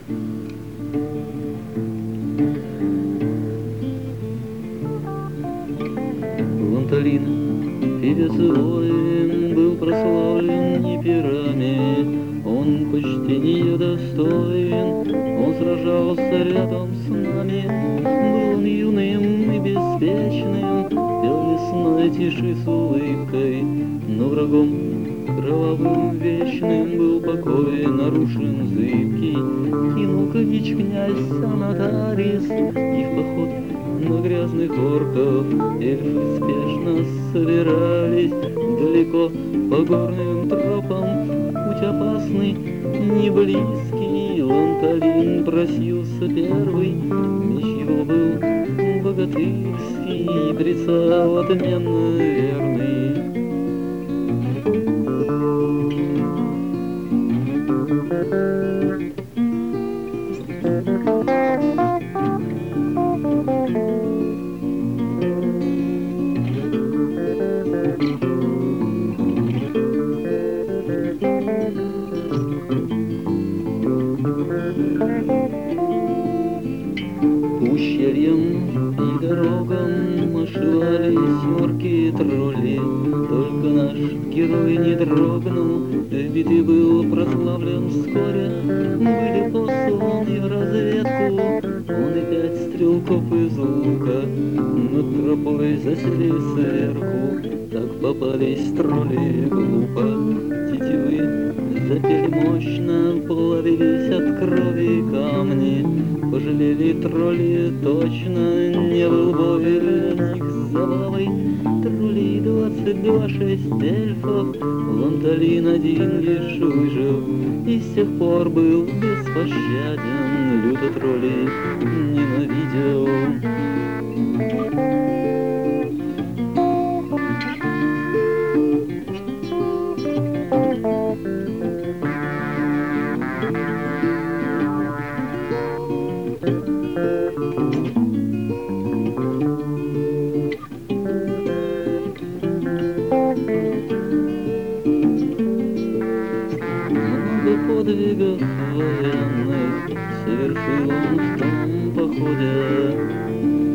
Ланталин, певец и воин, был прославлен не пирами, он почтения достоин, он сражался рядом с нами. Был он юным и беспечным, пел весной тиши с улыбкой, но врагом кровавым вечным был покой нарушен зыбкий. Кинул клич князь Анатарис, и в поход на грязных орков эльфы спешно собирались далеко по горным тропам. Путь опасный, не близкий, Ланталин просился первый. Меч его был богатырский, прицел отменно верный. Ущельем и дорогам ошивались орки и тролли, только наш герой не дрогнул, в битве был прославлен вскоре. Были посланы в разведку, он и 5 стрелков из лука, над тропой засели сверху, так попались тролли глупо. Тетивы запели мощно, плавились от крови камни, пожалели тролли точно, не был бой для них забавой. Троллей 22-6 эльфов, Ланталин один лишь выжил, и с тех пор был беспощаден, люто троллей ненавидел. Подвигов военных совершил он в том походе.